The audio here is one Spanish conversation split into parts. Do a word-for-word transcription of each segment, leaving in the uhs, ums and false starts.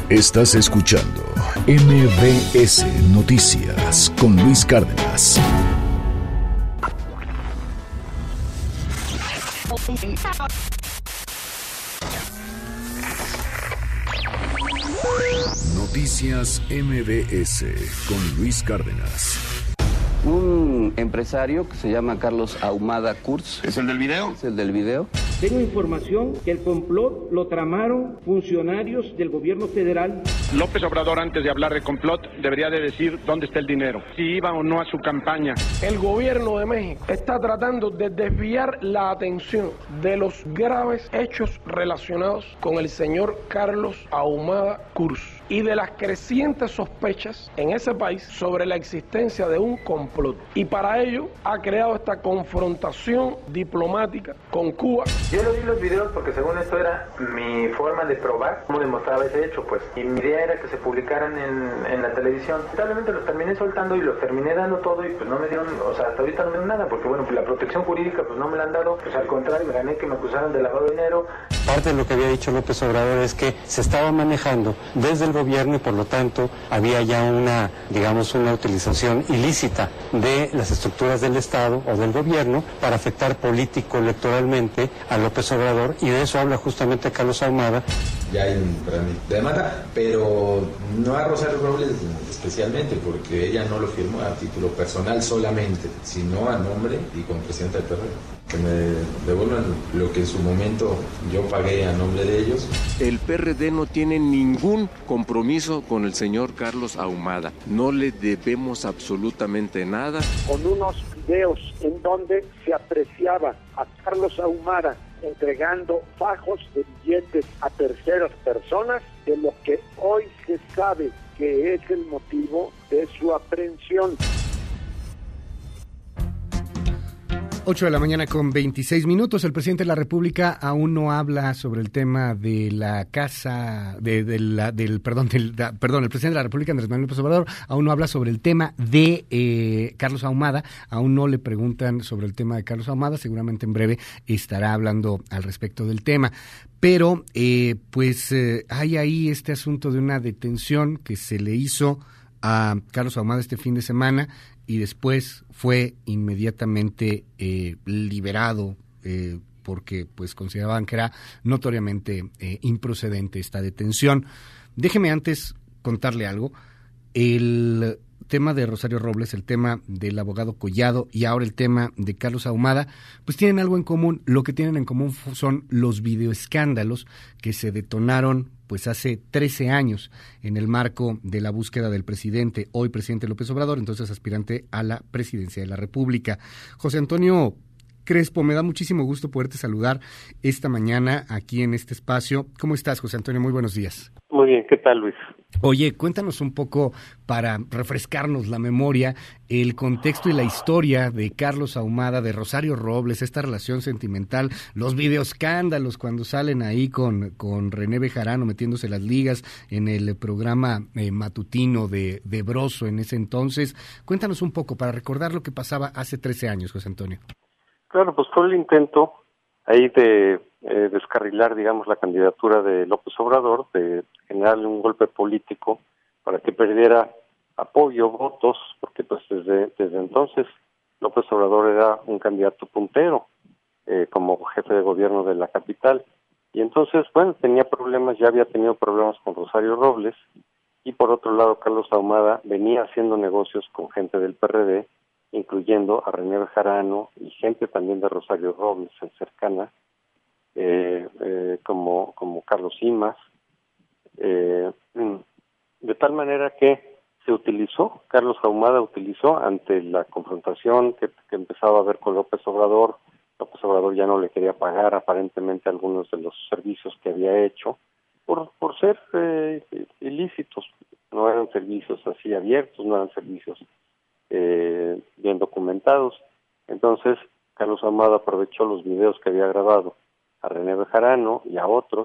Estás escuchando M B S Noticias con Luis Cárdenas. Noticias M B S con Luis Cárdenas. Un empresario que se llama Carlos Ahumada Kurz. ¿Es el del video? Es el del video. Tengo información que el complot lo tramaron funcionarios del gobierno federal. López Obrador, antes de hablar de complot, debería de decir dónde está el dinero, si iba o no a su campaña. El gobierno de México está tratando de desviar la atención de los graves hechos relacionados con el señor Carlos Ahumada Kurz y de las crecientes sospechas en ese país sobre la existencia de un complot. Y para ello ha creado esta confrontación diplomática con Cuba. Yo le di los videos porque según esto era mi forma de probar cómo demostraba ese hecho, pues. Y mi idea era que se publicaran en, en la televisión. Lamentablemente los terminé soltando y los terminé dando todo y pues no me dieron, o sea, hasta ahorita no me dieron nada, porque bueno, pues la protección jurídica pues no me la han dado, pues al contrario, me gané que me acusaron de lavado de dinero. Parte de lo que había dicho López Obrador es que se estaba manejando desde el gobierno y por lo tanto había ya una, digamos, una utilización ilícita de las estructuras del Estado o del gobierno para afectar político-electoralmente a López Obrador, y de eso habla justamente Carlos Ahumada. Ya hay un trámite de demanda, pero no a Rosario Robles especialmente, porque ella no lo firmó a título personal solamente, sino a nombre y como presidenta del P R D. Que me devuelvan lo que en su momento yo pagué a nombre de ellos. El P R D no tiene ningún compromiso con el señor Carlos Ahumada. No le debemos absolutamente nada. Con unos videos en donde se apreciaba a Carlos Ahumada entregando fajos de billetes a terceras personas, de lo que hoy se sabe que es el motivo de su aprehensión. ocho de la mañana con veintiséis minutos. El presidente de la República aún no habla sobre el tema de la casa, de, de la, del, perdón, del, da, perdón, el presidente de la República, Andrés Manuel López Obrador, aún no habla sobre el tema de eh, Carlos Ahumada. Aún no le preguntan sobre el tema de Carlos Ahumada. Seguramente en breve estará hablando al respecto del tema. Pero, eh, pues, eh, hay ahí este asunto de una detención que se le hizo a Carlos Ahumada este fin de semana y después fue inmediatamente eh, liberado eh, porque pues consideraban que era notoriamente eh, improcedente esta detención. Déjeme antes contarle algo. El tema de Rosario Robles, el tema del abogado Collado y ahora el tema de Carlos Ahumada, pues tienen algo en común. Lo que tienen en común son los videoescándalos que se detonaron pues hace trece años en el marco de la búsqueda del presidente, hoy presidente López Obrador, entonces aspirante a la presidencia de la República. José Antonio Crespo, me da muchísimo gusto poderte saludar esta mañana aquí en este espacio. ¿Cómo estás, José Antonio? Muy buenos días. Muy bien, ¿qué tal, Luis? Oye, cuéntanos un poco, para refrescarnos la memoria, el contexto y la historia de Carlos Ahumada, de Rosario Robles, esta relación sentimental, los videoescándalos cuando salen ahí con, con René Bejarano metiéndose las ligas en el programa eh, matutino de, de Broso en ese entonces. Cuéntanos un poco para recordar lo que pasaba hace trece años, José Antonio. Claro, pues fue el intento ahí de eh, descarrilar, digamos, la candidatura de López Obrador, de generarle un golpe político para que perdiera apoyo, votos, porque pues desde desde entonces López Obrador era un candidato puntero eh, como jefe de gobierno de la capital. Y entonces, bueno, tenía problemas, ya había tenido problemas con Rosario Robles, y por otro lado Carlos Ahumada venía haciendo negocios con gente del P R D, incluyendo a René Bejarano y gente también de Rosario Robles cercana, eh, eh, como, como Carlos Simas, eh, de tal manera que se utilizó, Carlos Ahumada utilizó ante la confrontación que, que empezaba a haber con López Obrador. López Obrador ya no le quería pagar aparentemente algunos de los servicios que había hecho por, por ser eh, ilícitos, no eran servicios así abiertos, no eran servicios Eh, bien documentados. Entonces Carlos Ahumada aprovechó los videos que había grabado a René Bejarano y a otros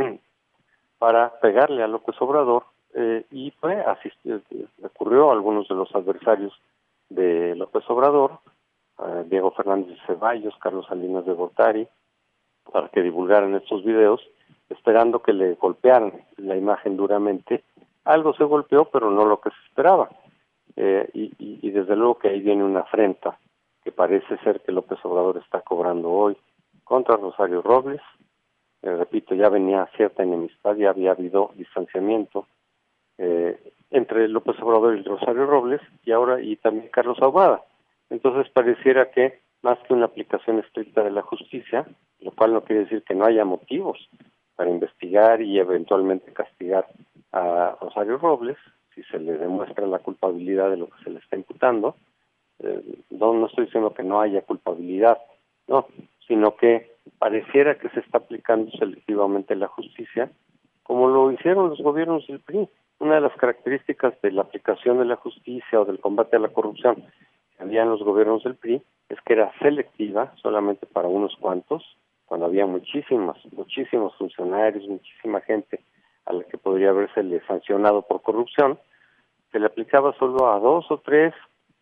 para pegarle a López Obrador eh, y fue asistir, recurrió a algunos de los adversarios de López Obrador, eh, Diego Fernández de Ceballos, Carlos Salinas de Gortari, para que divulgaran estos videos. esperando que le golpearan la imagen duramente. Algo se golpeó, pero no lo que se esperaba. Eh, y, y, y desde luego que ahí viene una afrenta que parece ser que López Obrador está cobrando hoy contra Rosario Robles. Eh, repito, ya venía cierta enemistad, ya había habido distanciamiento eh, entre López Obrador y Rosario Robles, y ahora y también Carlos Ahumada. Entonces pareciera que, más que una aplicación estricta de la justicia, lo cual no quiere decir que no haya motivos para investigar y eventualmente castigar a Rosario Robles, si se le demuestra la culpabilidad de lo que se le está imputando. Eh, no, no estoy diciendo que no haya culpabilidad, no, sino que pareciera que se está aplicando selectivamente la justicia, como lo hicieron los gobiernos del P R I. Una de las características de la aplicación de la justicia o del combate a la corrupción que había en los gobiernos del P R I es que era selectiva solamente para unos cuantos, cuando había muchísimos, muchísimos funcionarios, muchísima gente a la que podría habérsele sancionado por corrupción, se le aplicaba solo a dos o tres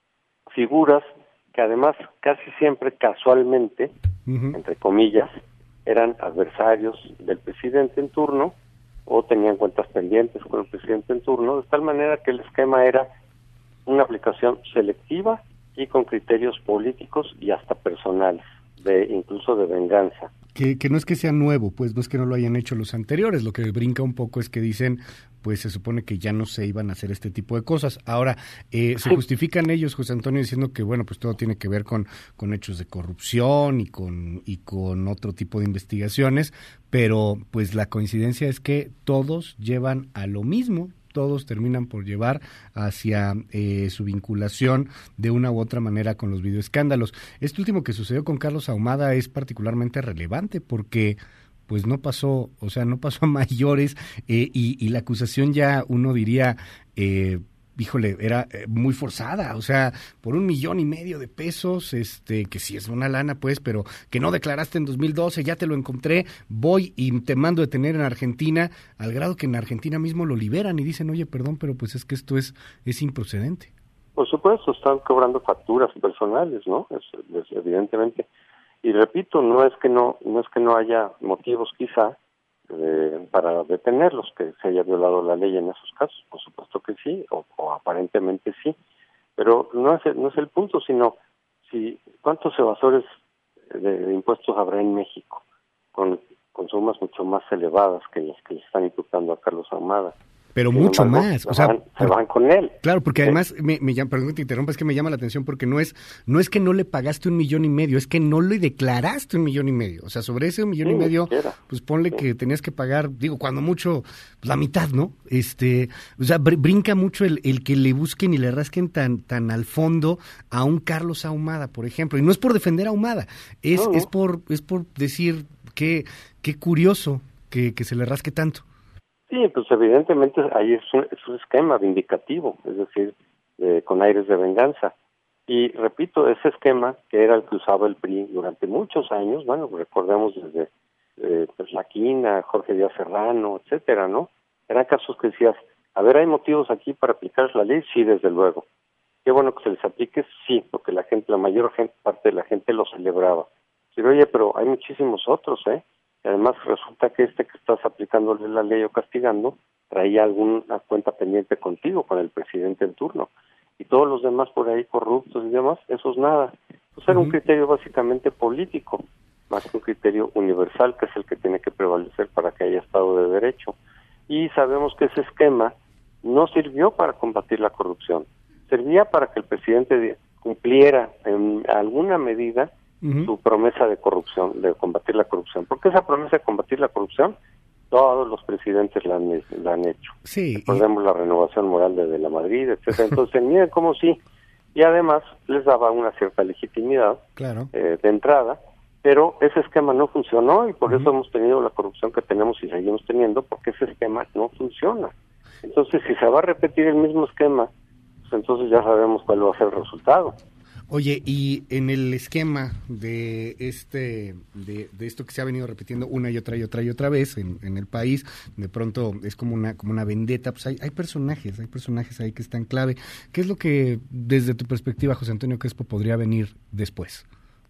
figuras que además casi siempre casualmente, uh-huh. entre comillas, eran adversarios del presidente en turno o tenían cuentas pendientes con el presidente en turno, de tal manera que el esquema era una aplicación selectiva y con criterios políticos y hasta personales, de incluso de venganza. Que, que no es que sea nuevo, pues no es que no lo hayan hecho los anteriores, lo que brinca un poco es que dicen, pues se supone que ya no se iban a hacer este tipo de cosas. Ahora, eh, se justifican ellos, José Antonio, diciendo que bueno, pues todo tiene que ver con, con hechos de corrupción y con, y con otro tipo de investigaciones, pero pues la coincidencia es que todos llevan a lo mismo, todos terminan por llevar hacia eh, su vinculación de una u otra manera con los videoescándalos. Este último que sucedió con Carlos Ahumada es particularmente relevante porque pues no pasó, o sea, no pasó a mayores eh, y, y la acusación ya uno diría, eh, híjole, era eh, muy forzada, o sea, por un millón y medio de pesos, este, que sí es una lana, pues, pero que no declaraste en dos mil doce, ya te lo encontré, voy y te mando detener en Argentina, al grado que en Argentina mismo lo liberan y dicen, oye, perdón, pero pues es que esto es, es improcedente. Por supuesto, están cobrando facturas personales, ¿no? Es, es, evidentemente. Y repito, no es que no, no es que no haya motivos quizá Eh, para detenerlos, que se haya violado la ley en esos casos, por supuesto que sí, o, o aparentemente sí, pero no es, no es el punto, sino si cuántos evasores de, de impuestos habrá en México, con, con sumas mucho más elevadas que las que le están imputando a Carlos Ahumada. Pero Sin mucho embargo, más, o sea, van, se van con él. Claro, porque sí. además, me, me llama, perdón que te interrumpa, es que me llama la atención porque no es no es que no le pagaste un millón y medio, es que no le declaraste un millón y medio. O sea, sobre ese un millón sí, y medio, pues ponle sí. que tenías que pagar, digo, cuando mucho, la mitad, ¿no? Este, o sea, br- brinca mucho el, el que le busquen y le rasquen tan tan al fondo a un Carlos Ahumada, por ejemplo. Y no es por defender a Ahumada, es, no, no. es por es por decir que qué curioso que, que se le rasque tanto. Sí, pues evidentemente ahí es un, es un esquema vindicativo, es decir, eh, con aires de venganza. Y repito, ese esquema que era el que usaba el P R I durante muchos años, bueno, recordemos desde eh, pues, La Quina, Jorge Díaz Serrano, etcétera, ¿no? Eran casos que decías, a ver, ¿hay motivos aquí para aplicar la ley? Sí, desde luego. Qué bueno que se les aplique, sí, porque la gente, la mayor gente, parte de la gente lo celebraba. Pero oye, pero hay muchísimos otros, ¿eh? Y además resulta que este que estás aplicándole la ley o castigando traía alguna cuenta pendiente contigo, con el presidente en turno. Y todos los demás por ahí corruptos y demás, eso es nada. Pues era uh-huh. un criterio básicamente político, más que un criterio universal, que es el que tiene que prevalecer para que haya Estado de Derecho. Y sabemos que ese esquema no sirvió para combatir la corrupción. Servía para que el presidente cumpliera en alguna medida Uh-huh. su promesa de corrupción, de combatir la corrupción, porque esa promesa de combatir la corrupción todos los presidentes la han, la han hecho. Sí, recordemos y... la renovación moral de, de la Madrid, etcétera. Entonces, miren cómo sí, y además les daba una cierta legitimidad claro. eh, de entrada, pero ese esquema no funcionó y por uh-huh. eso hemos tenido la corrupción que tenemos y seguimos teniendo, porque ese esquema no funciona. Entonces, si se va a repetir el mismo esquema, pues entonces ya sabemos cuál va a ser el resultado. Oye, y en el esquema de este de, de esto que se ha venido repitiendo una y otra y otra y otra vez en, en el país, de pronto es como una como una vendetta, pues hay, hay personajes, hay personajes ahí que están clave. ¿Qué es lo que, desde tu perspectiva, José Antonio Crespo, podría venir después?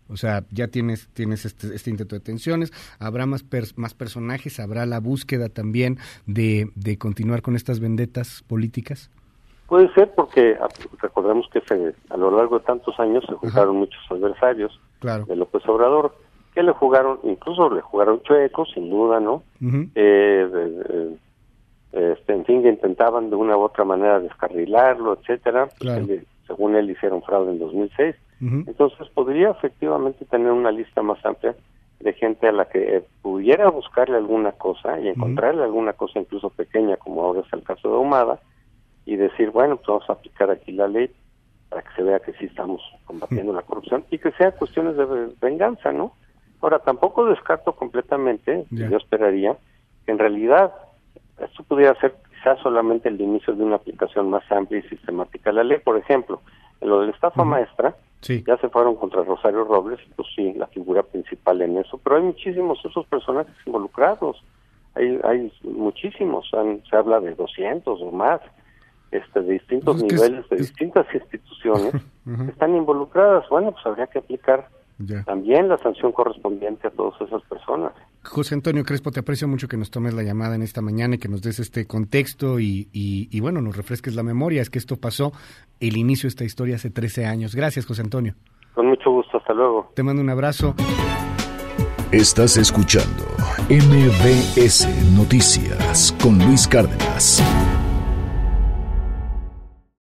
O sea, ya tienes tienes este, este intento de detenciones, habrá más per- más personajes, habrá la búsqueda también de, de continuar con estas vendetas políticas. Puede ser porque recordemos que se, a lo largo de tantos años se juntaron Ajá. muchos adversarios claro. de López Obrador, que le jugaron, incluso le jugaron chueco, sin duda, ¿no? Uh-huh. eh, de, de, este, en fin, que intentaban de una u otra manera descarrilarlo, etcétera. Claro. Él, según él, hicieron fraude en dos mil seis. Uh-huh. Entonces podría efectivamente tener una lista más amplia de gente a la que eh, pudiera buscarle alguna cosa y encontrarle uh-huh. alguna cosa incluso pequeña, como ahora es el caso de Ahumada, y decir, bueno, pues vamos a aplicar aquí la ley para que se vea que sí estamos combatiendo uh-huh. la corrupción y que sea cuestiones de venganza, ¿no? Ahora, tampoco descarto completamente, yeah. yo esperaría, que en realidad esto pudiera ser quizás solamente el inicio de una aplicación más amplia y sistemática de la ley. Por ejemplo, en lo de la estafa uh-huh. maestra, sí. ya se fueron contra Rosario Robles, pues sí, la figura principal en eso, pero hay muchísimos otros personajes involucrados, hay hay muchísimos, han, se habla de doscientos o más, este de distintos pues niveles, es, de es... distintas instituciones, uh-huh. están involucradas. Bueno, pues habría que aplicar Ya. también la sanción correspondiente a todas esas personas. José Antonio Crespo, te aprecio mucho que nos tomes la llamada en esta mañana y que nos des este contexto y, y, y bueno, nos refresques la memoria. Es que esto pasó, el inicio de esta historia hace trece años. Gracias, José Antonio. Con mucho gusto, hasta luego. Te mando un abrazo. Estás escuchando M B S Noticias con Luis Cárdenas.